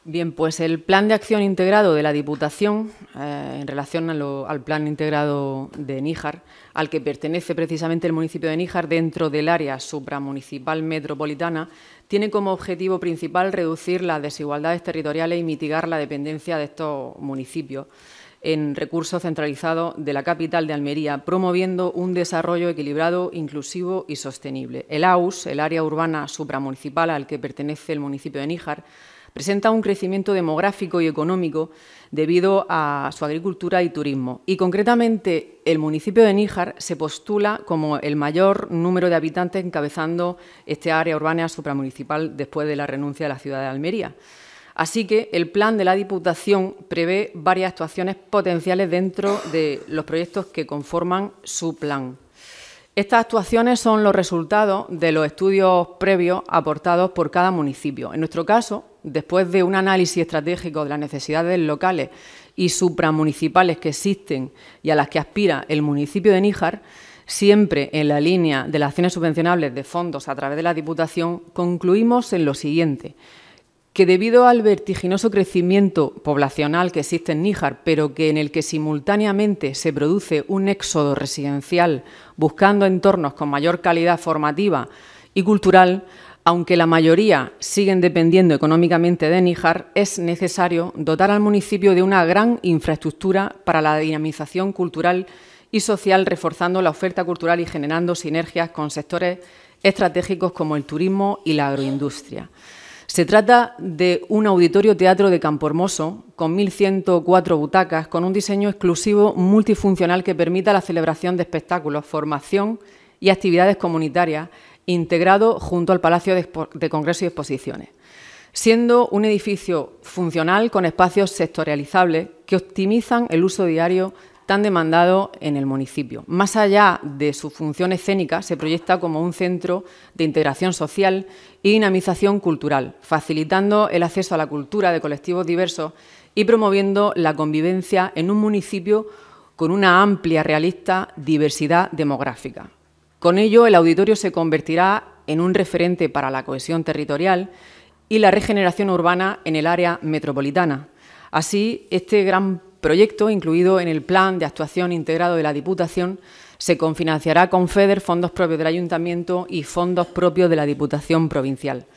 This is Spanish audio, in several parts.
Bien, pues el Plan de Acción Integrado de la Diputación, en relación al Plan Integrado de Níjar, al que pertenece precisamente el municipio de Níjar dentro del área supramunicipal metropolitana, tiene como objetivo principal reducir las desigualdades territoriales y mitigar la dependencia de estos municipios en recursos centralizados de la capital de Almería, promoviendo un desarrollo equilibrado, inclusivo y sostenible. El AUS, el área urbana supramunicipal al que pertenece el municipio de Níjar, presenta un crecimiento demográfico y económico debido a su agricultura y turismo. Y, concretamente, el municipio de Níjar se postula como el mayor número de habitantes encabezando este área urbana supramunicipal después de la renuncia de la ciudad de Almería. Así que el plan de la Diputación prevé varias actuaciones potenciales dentro de los proyectos que conforman su plan. Estas actuaciones son los resultados de los estudios previos aportados por cada municipio. En nuestro caso, después de un análisis estratégico de las necesidades locales y supramunicipales que existen y a las que aspira el municipio de Níjar, siempre en la línea de las acciones subvencionables de fondos a través de la Diputación, concluimos en lo siguiente: que debido al vertiginoso crecimiento poblacional que existe en Níjar, pero que en el que simultáneamente se produce un éxodo residencial buscando entornos con mayor calidad formativa y cultural, aunque la mayoría siguen dependiendo económicamente de Níjar, es necesario dotar al municipio de una gran infraestructura para la dinamización cultural y social, reforzando la oferta cultural y generando sinergias con sectores estratégicos como el turismo y la agroindustria. Se trata de un auditorio teatro de Campohermoso con 1.104 butacas, con un diseño exclusivo multifuncional que permita la celebración de espectáculos, formación y actividades comunitarias, integrado junto al Palacio de Congresos y Exposiciones, siendo un edificio funcional con espacios sectorializables que optimizan el uso diario tan demandado en el municipio. Más allá de su función escénica, se proyecta como un centro de integración social y dinamización cultural, facilitando el acceso a la cultura de colectivos diversos y promoviendo la convivencia en un municipio con una amplia, realista diversidad demográfica. Con ello, el auditorio se convertirá en un referente para la cohesión territorial y la regeneración urbana en el área metropolitana. Así, este gran proyecto, incluido en el Plan de Actuación Integrado de la Diputación, se confinanciará con FEDER, fondos propios del Ayuntamiento y fondos propios de la Diputación Provincial.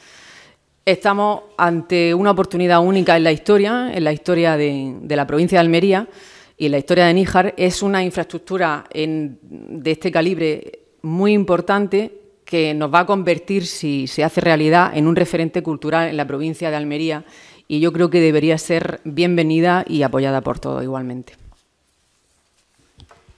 Estamos ante una oportunidad única en la historia de la provincia de Almería y en la historia de Níjar. Es una infraestructura de este calibre muy importante que nos va a convertir, si se hace realidad, en un referente cultural en la provincia de Almería, y yo creo que debería ser bienvenida y apoyada por todos igualmente.